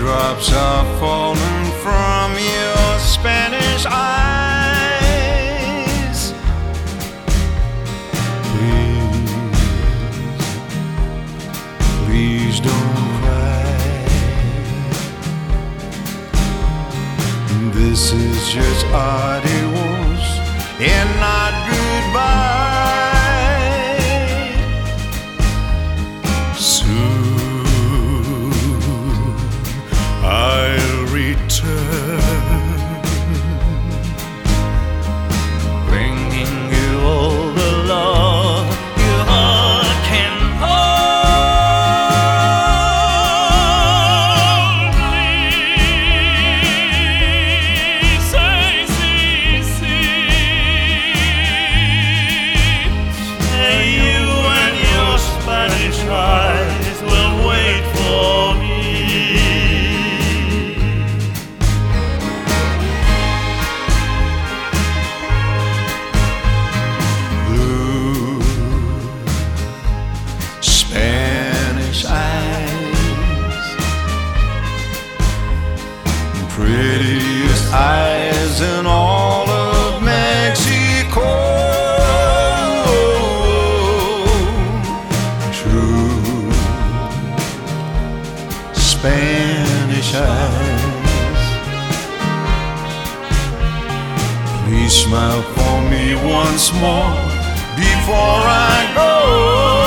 Teardrops are falling from your Spanish eyes. Please don't cry. This is just adios and not goodbye. Soon I'll return, bringing you all the love your heart can hold. Please say and you and your Spanish eyes will wait for me. Blue Spanish eyes, prettiest eyes in all of Mexico. True Spanish eyes, please smile for me once more before I go.